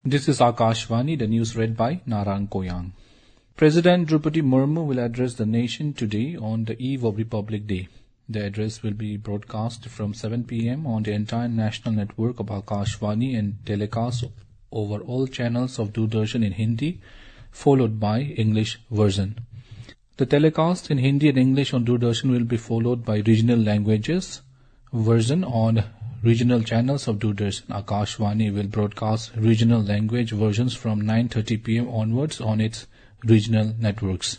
This is Akashvani, the news read by Narang Koyang. President Draupadi Murmu will address the nation today on the eve of Republic Day. The address will be broadcast from 7 p.m. on the entire national network of Akashvani and telecast over all channels of Doordarshan in Hindi, followed by English version. The telecast in Hindi and English on Doordarshan will be followed by regional languages version on regional channels of Doordarshan. Akashvani will broadcast regional language versions from 9:30 p.m. onwards on its regional networks.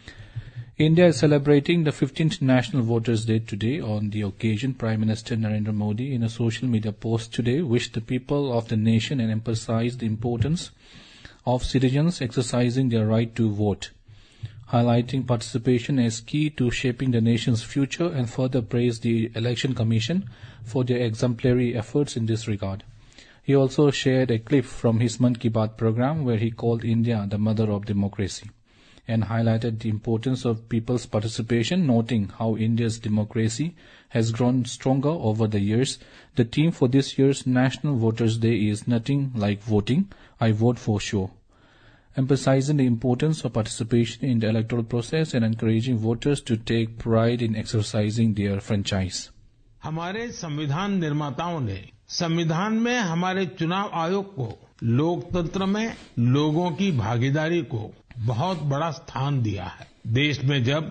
India is celebrating the 15th National Voters' Day today. On the occasion, Prime Minister Narendra Modi, in a social media post today, wished the people of the nation and emphasized the importance of citizens exercising their right to vote, highlighting participation as key to shaping the nation's future, and further praised the Election Commission for their exemplary efforts in this regard. He also shared a clip from his Mann Ki Baat program where he called India the mother of democracy and highlighted the importance of people's participation, noting how India's democracy has grown stronger over the years. The theme for this year's National Voters' Day is "Nothing like voting, I vote for sure," emphasizing the importance of participation in the electoral process and encouraging voters to take pride in exercising their franchise. हमारे संविधान निर्माताओं ने संविधान में हमारे चुनाव आयोग को लोकतंत्र में लोगों की भागीदारी को बहुत बड़ा स्थान दिया है। देश में जब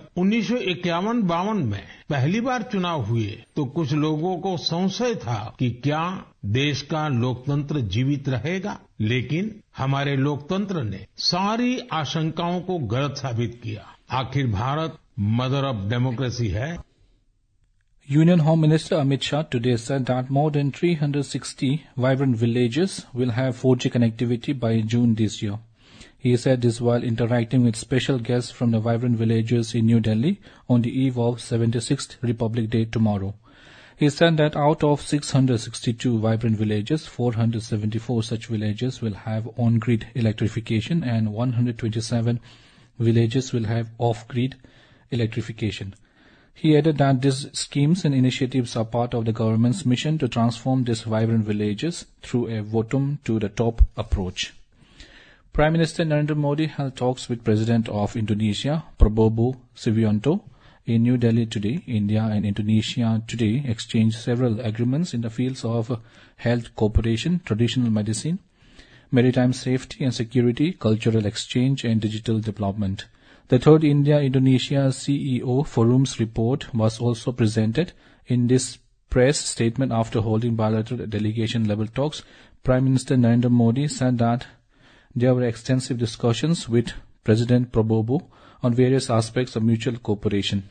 1951-52 में पहली बार चुनाव हुए तो कुछ लोगों को संशय था कि क्या देश का लोकतंत्र जीवित रहेगा, लेकिन हमारे लोकतंत्र ने सारी आशंकाओं को गलत साबित किया। आखिर भारत मदर ऑफ डेमोक्रेसी है। Union Home Minister Amit Shah today said that more than 360 vibrant villages will have 4G connectivity by June this year. He said this while interacting with special guests from the vibrant villages in New Delhi on the eve of 76th Republic Day tomorrow. He said that out of 662 vibrant villages, 474 such villages will have on-grid electrification and 127 villages will have off-grid electrification. He added that these schemes and initiatives are part of the government's mission to transform these vibrant villages through a bottom to the top approach. Prime Minister Narendra Modi held talks with President of Indonesia, Prabowo Subianto, in New Delhi today. India and Indonesia today exchanged several agreements in the fields of health cooperation, traditional medicine, maritime safety and security, cultural exchange and digital development. The third India-Indonesia CEO Forum's report was also presented. In this press statement after holding bilateral delegation-level talks, Prime Minister Narendra Modi said that there were extensive discussions with President Prabowo on various aspects of mutual cooperation.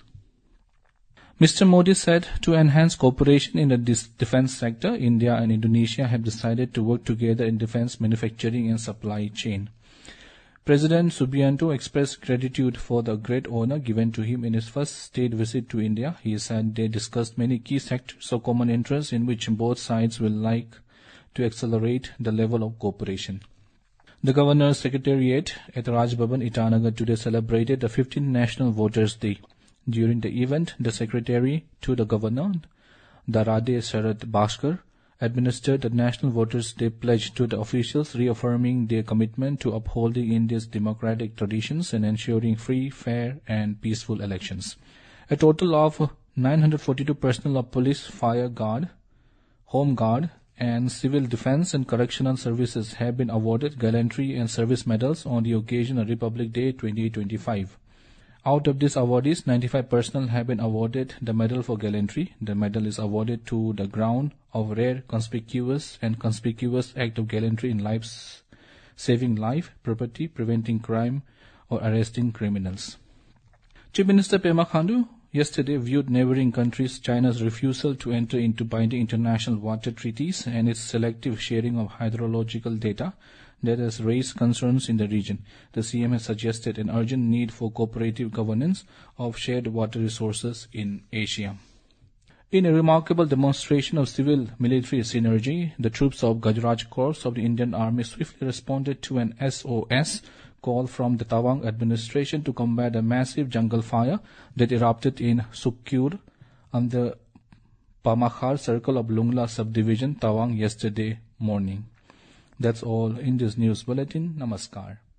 Mr. Modi said to enhance cooperation in the defense sector, India and Indonesia have decided to work together in defense manufacturing and supply chain. President Subianto expressed gratitude for the great honor given to him in his first state visit to India. He said they discussed many key sectors of common interest in which both sides will like to accelerate the level of cooperation. The Governor's Secretariat at Raj Bhavan, Itanagar today celebrated the 15th National Voters' Day. During the event, the Secretary to the Governor, Darade Sharad Bhaskar, administered the National Voters' Day pledge to the officials, reaffirming their commitment to upholding India's democratic traditions and ensuring free, fair and peaceful elections. A total of 942 personnel of police, fire guard, home guard and civil defense and correctional services have been awarded gallantry and service medals on the occasion of Republic Day 2025. Out of these awardees, 95 personnel have been awarded the Medal for Gallantry. The medal is awarded to the ground of rare, conspicuous act of gallantry in lives, saving life, property, preventing crime, or arresting criminals. Chief Minister Pema Khandu yesterday viewed neighboring countries China's refusal to enter into binding international water treaties and its selective sharing of hydrological data that has raised concerns in the region. The CM has suggested an urgent need for cooperative governance of shared water resources in Asia. In a remarkable demonstration of civil-military synergy, the troops of Gajraj Corps of the Indian Army swiftly responded to an SOS call from the Tawang administration to combat a massive jungle fire that erupted in Sukkur on the Pamakhar circle of Lungla subdivision, Tawang, yesterday morning. That's all in this news bulletin. Namaskar.